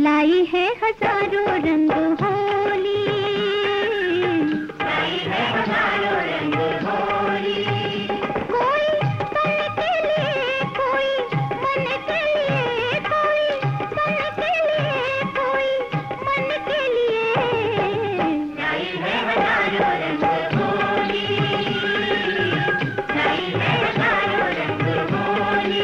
लाई है हजारों रंग होली, लाई है हजारों रंग होली। कोई तन के लिए, कोई मन के लिए, कोई तन के लिए, कोई मन के लिए, लाई है हजारों रंग होली, लाई है हजारों रंग होली।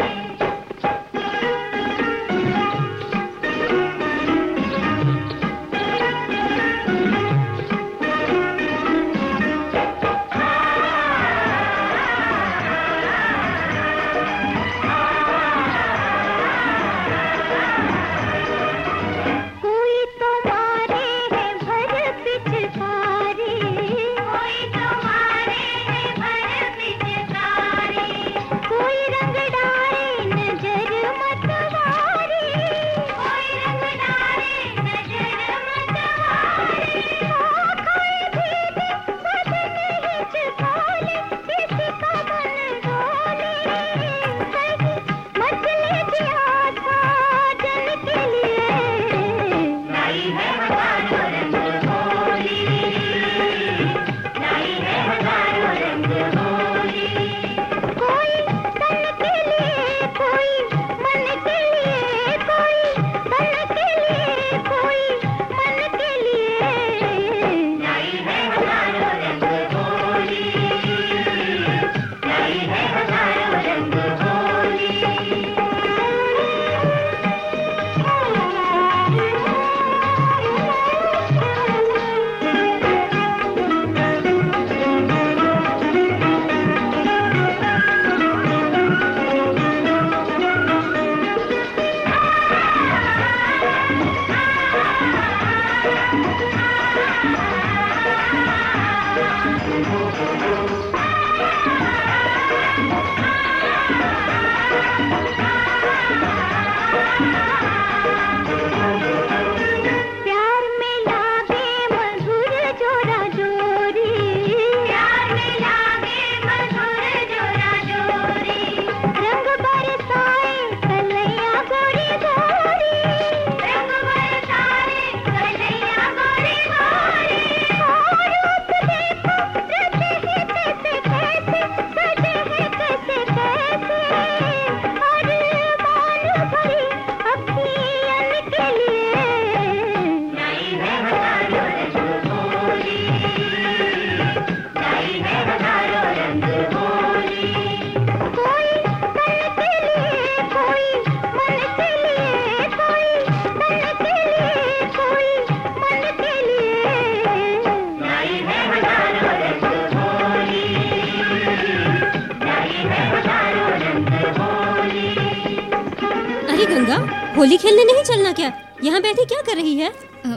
गंगा, होली खेलने नहीं चलना क्या? यहाँ बैठी क्या कर रही है?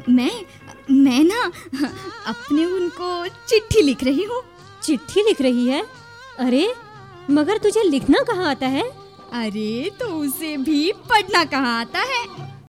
मैं ना अपने उनको चिट्ठी लिख रही हूँ। चिट्ठी लिख रही है? अरे मगर तुझे लिखना कहाँ आता है? अरे तो उसे भी पढ़ना कहाँ आता है?